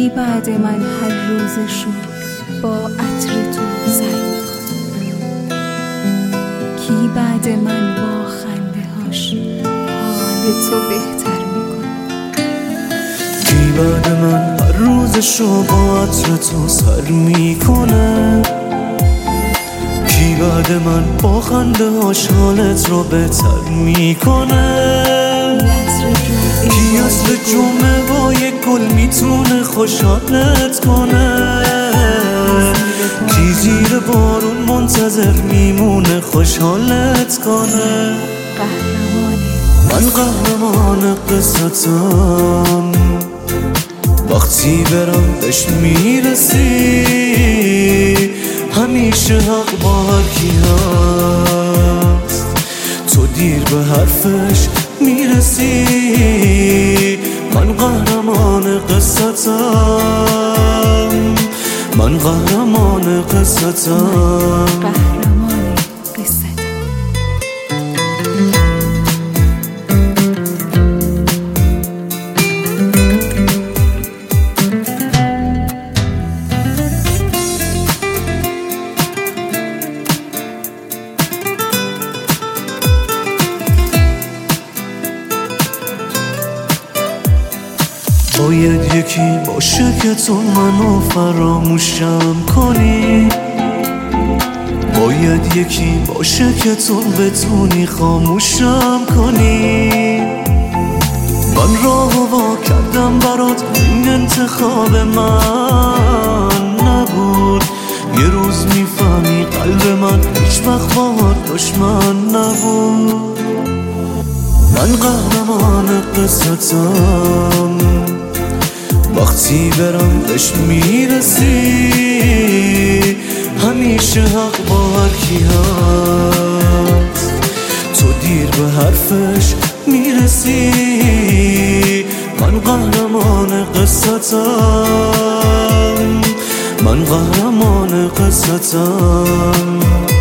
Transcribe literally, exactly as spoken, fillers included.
کی بعد من هر روزشو با عطر تو سر میکنه؟ کی بعد من با خنده هاش حال تو بهتر میکنه؟ کی بعد من هر روزشو با عطر تو سر میکنه؟ کی بعد من با خنده هاش حالت رو بهتر میکنه؟ کی اصل جمعه با یک گل میتونه خوشحالت کنه؟ کی زیر بارون منتظر میمونه خوشحالت کنه؟ من قهرمان قصتم، وقتی برم بهش میرسی همیشه حق با هر کی هست، تو دیر به حرفش میرسی. من قهرمان قصتم، من قهرمان قصتم. قهرمان قصتم. باید یکی باشه که تو منو فراموشم کنی، باید یکی باشه که تو بتونی خاموشم کنی. من راه وا کردم برات، این انتخاب من نبود. یه روز میفهمی قلب من هیچ وقت باهات دشمن نبود. من قهرمان قصتم، وقتی برم بهش میرسی همیشه حق با هر کی هست، تو دیر به حرفش میرسی. من قهرمان قصتم، من قهرمان قصتم.